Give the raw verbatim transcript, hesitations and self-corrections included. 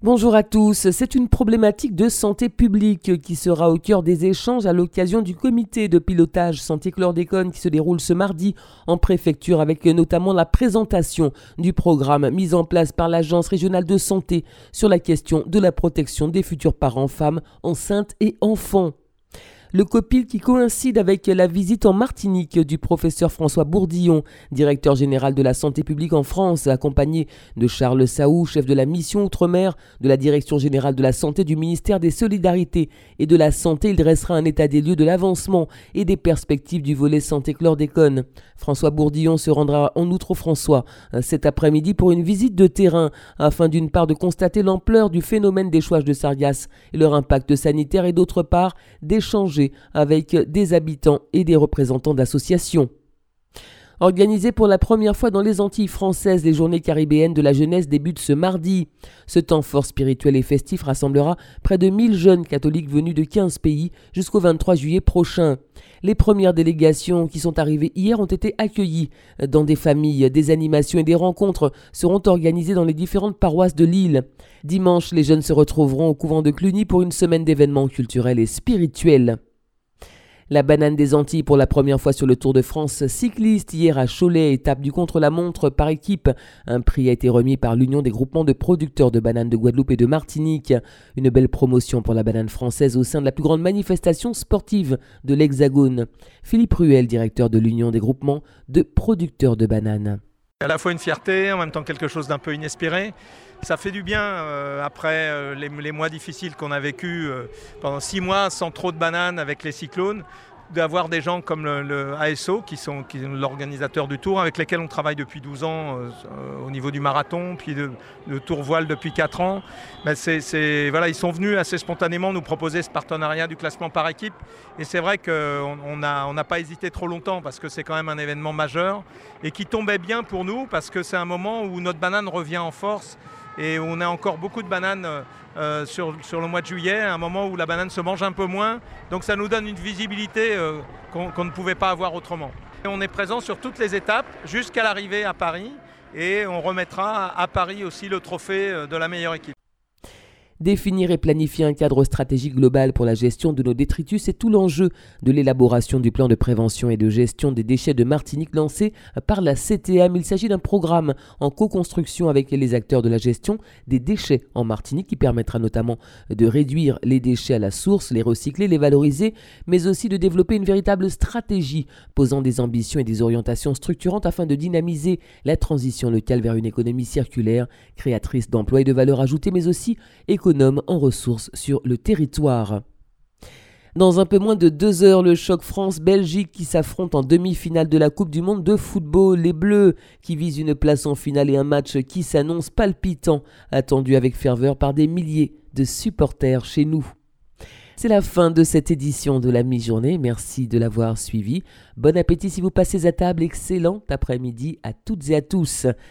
Bonjour à tous, c'est une problématique de santé publique qui sera au cœur des échanges à l'occasion du comité de pilotage santé chlordécone qui se déroule ce mardi en préfecture avec notamment la présentation du programme mis en place par l'Agence régionale de santé sur la question de la protection des futurs parents femmes enceintes et enfants. Le COPIL qui coïncide avec la visite en Martinique du professeur François Bourdillon, directeur général de la santé publique en France, accompagné de Charles Saoud, chef de la mission Outre-mer, de la direction générale de la santé du ministère des Solidarités et de la Santé. Il dressera un état des lieux de l'avancement et des perspectives du volet santé chlordécone. François Bourdillon se rendra en Outre-François cet après-midi pour une visite de terrain afin d'une part de constater l'ampleur du phénomène d'échouage de sargasses et leur impact sanitaire et d'autre part d'échanger avec des habitants et des représentants d'associations. Organisé pour la première fois dans les Antilles françaises, les Journées caribéennes de la jeunesse débutent ce mardi. Ce temps fort spirituel et festif rassemblera près de mille jeunes catholiques venus de quinze pays jusqu'au vingt-trois juillet prochain. Les premières délégations qui sont arrivées hier ont été accueillies dans des familles. Des animations et des rencontres seront organisées dans les différentes paroisses de l'île. Dimanche, les jeunes se retrouveront au couvent de Cluny pour une semaine d'événements culturels et spirituels. La banane des Antilles pour la première fois sur le Tour de France cycliste hier à Cholet, étape du contre-la-montre par équipe. Un prix a été remis par l'Union des groupements de producteurs de bananes de Guadeloupe et de Martinique. Une belle promotion pour la banane française au sein de la plus grande manifestation sportive de l'Hexagone. Philippe Ruel, directeur de l'Union des groupements de producteurs de bananes. À la fois une fierté, en même temps quelque chose d'un peu inespéré. Ça fait du bien euh, après euh, les, les mois difficiles qu'on a vécu euh, pendant six mois sans trop de bananes avec les cyclones, d'avoir des gens comme le, le A S O qui sont, qui sont l'organisateur du Tour avec lesquels on travaille depuis douze ans euh, au niveau du marathon, puis de, le Tour voile depuis quatre ans. Ben c'est, c'est, voilà, ils sont venus assez spontanément nous proposer ce partenariat du classement par équipe et c'est vrai qu'on n'a on n'a pas hésité trop longtemps parce que c'est quand même un événement majeur et qui tombait bien pour nous parce que c'est un moment où notre banane revient en force. Et on a encore beaucoup de bananes euh, sur, sur le mois de juillet, à un moment où la banane se mange un peu moins. Donc ça nous donne une visibilité euh, qu'on, qu'on ne pouvait pas avoir autrement. Et on est présent sur toutes les étapes jusqu'à l'arrivée à Paris. Et on remettra à Paris aussi le trophée de la meilleure équipe. Définir et planifier un cadre stratégique global pour la gestion de nos détritus est tout l'enjeu de l'élaboration du plan de prévention et de gestion des déchets de Martinique lancé par la C T M. Il s'agit d'un programme en co-construction avec les acteurs de la gestion des déchets en Martinique qui permettra notamment de réduire les déchets à la source, les recycler, les valoriser, mais aussi de développer une véritable stratégie posant des ambitions et des orientations structurantes afin de dynamiser la transition locale vers une économie circulaire, créatrice d'emplois et de valeur ajoutée, mais aussi économique en ressources sur le territoire. Dans un peu moins de deux heures, le choc France-Belgique qui s'affronte en demi-finale de la Coupe du Monde de football. Les Bleus qui visent une place en finale et un match qui s'annonce palpitant, attendu avec ferveur par des milliers de supporters chez nous. C'est la fin de cette édition de la mi-journée. Merci de l'avoir suivi. Bon appétit si vous passez à table. Excellent après-midi à toutes et à tous.